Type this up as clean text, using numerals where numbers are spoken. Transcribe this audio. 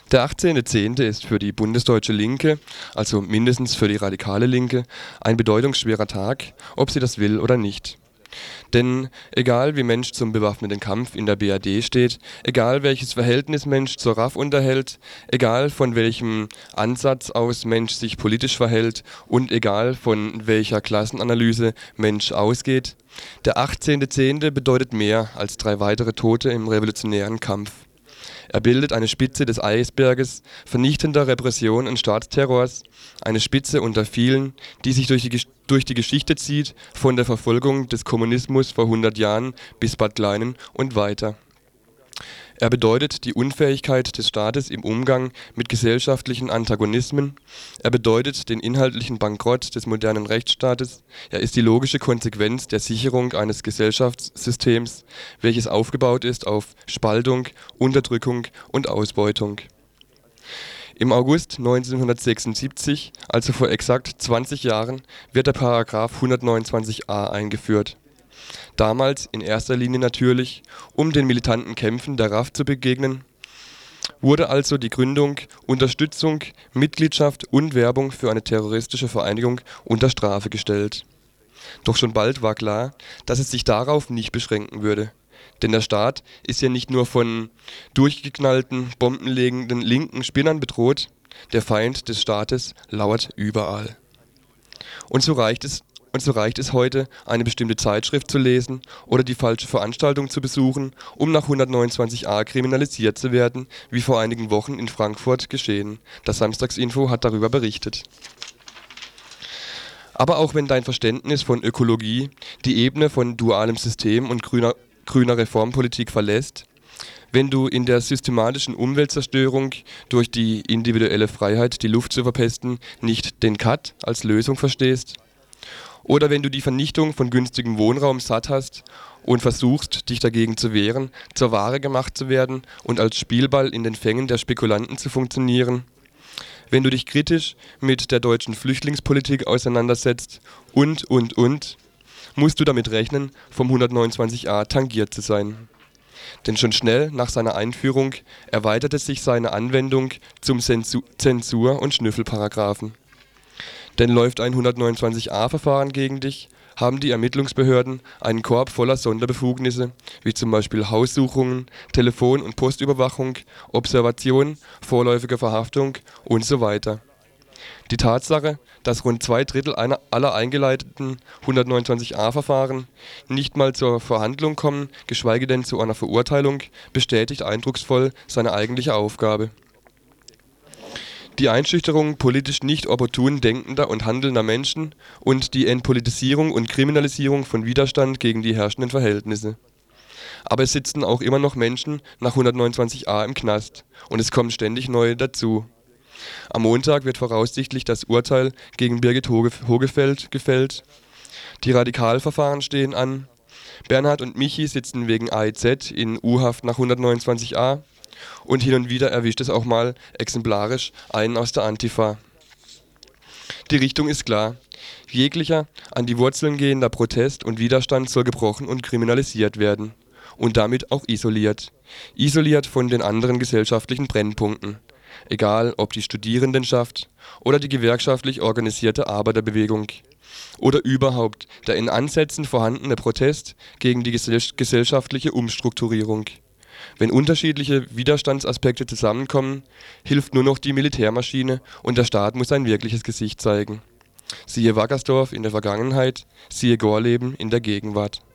Der 18.10. ist für die bundesdeutsche Linke, also mindestens für die radikale Linke, ein bedeutungsschwerer Tag, ob sie das will oder nicht. Denn egal wie Mensch zum bewaffneten Kampf in der BRD steht, egal welches Verhältnis Mensch zur RAF unterhält, egal von welchem Ansatz aus Mensch sich politisch verhält und egal von welcher Klassenanalyse Mensch ausgeht, der 18.10. bedeutet mehr als 3 weitere Tote im revolutionären Kampf. Er bildet eine Spitze des Eisberges vernichtender Repression und Staatsterrors, eine Spitze unter vielen, die sich durch die Geschichte zieht, von der Verfolgung des Kommunismus vor 100 Jahren bis Bad Kleinen und weiter. Er bedeutet die Unfähigkeit des Staates im Umgang mit gesellschaftlichen Antagonismen, er bedeutet den inhaltlichen Bankrott des modernen Rechtsstaates, er ist die logische Konsequenz der Sicherung eines Gesellschaftssystems, welches aufgebaut ist auf Spaltung, Unterdrückung und Ausbeutung. Im August 1976, also vor exakt 20 Jahren, wird der Paragraph 129a eingeführt. Damals in erster Linie natürlich, um den militanten Kämpfen der RAF zu begegnen, wurde also die Gründung, Unterstützung, Mitgliedschaft und Werbung für eine terroristische Vereinigung unter Strafe gestellt. Doch schon bald war klar, dass es sich darauf nicht beschränken würde. Denn der Staat ist ja nicht nur von durchgeknallten, bombenlegenden linken Spinnern bedroht, der Feind des Staates lauert überall. Und so reicht es heute, eine bestimmte Zeitschrift zu lesen oder die falsche Veranstaltung zu besuchen, um nach 129a kriminalisiert zu werden, wie vor einigen Wochen in Frankfurt geschehen. Das Samstagsinfo hat darüber berichtet. Aber auch wenn dein Verständnis von Ökologie die Ebene von dualem System und grüner Reformpolitik verlässt, wenn du in der systematischen Umweltzerstörung durch die individuelle Freiheit, die Luft zu verpesten, nicht den Cut als Lösung verstehst, oder wenn du die Vernichtung von günstigem Wohnraum satt hast und versuchst, dich dagegen zu wehren, zur Ware gemacht zu werden und als Spielball in den Fängen der Spekulanten zu funktionieren, wenn du dich kritisch mit der deutschen Flüchtlingspolitik auseinandersetzt und, musst du damit rechnen, vom 129a tangiert zu sein. Denn schon schnell nach seiner Einführung erweiterte sich seine Anwendung zum Zensur- und Schnüffelparagraphen. Denn läuft ein 129a-Verfahren gegen dich, haben die Ermittlungsbehörden einen Korb voller Sonderbefugnisse, wie zum Beispiel Haussuchungen, Telefon- und Postüberwachung, Observation, vorläufige Verhaftung und so weiter. Die Tatsache, dass rund 2/3 aller eingeleiteten 129a-Verfahren nicht mal zur Verhandlung kommen, geschweige denn zu einer Verurteilung, bestätigt eindrucksvoll seine eigentliche Aufgabe. Die Einschüchterung politisch nicht opportun denkender und handelnder Menschen und die Entpolitisierung und Kriminalisierung von Widerstand gegen die herrschenden Verhältnisse. Aber es sitzen auch immer noch Menschen nach 129a im Knast und es kommen ständig neue dazu. Am Montag wird voraussichtlich das Urteil gegen Birgit Hogefeld gefällt. Die Radikalverfahren stehen an. Bernhard und Michi sitzen wegen AIZ in U-Haft nach 129a. Und hin und wieder erwischt es auch mal exemplarisch einen aus der Antifa. Die Richtung ist klar. Jeglicher an die Wurzeln gehender Protest und Widerstand soll gebrochen und kriminalisiert werden. Und damit auch isoliert. Isoliert von den anderen gesellschaftlichen Brennpunkten. Egal ob die Studierendenschaft oder die gewerkschaftlich organisierte Arbeiterbewegung. Oder überhaupt der in Ansätzen vorhandene Protest gegen die gesellschaftliche Umstrukturierung. Wenn unterschiedliche Widerstandsaspekte zusammenkommen, hilft nur noch die Militärmaschine und der Staat muss sein wirkliches Gesicht zeigen. Siehe Wackersdorf in der Vergangenheit, siehe Gorleben in der Gegenwart.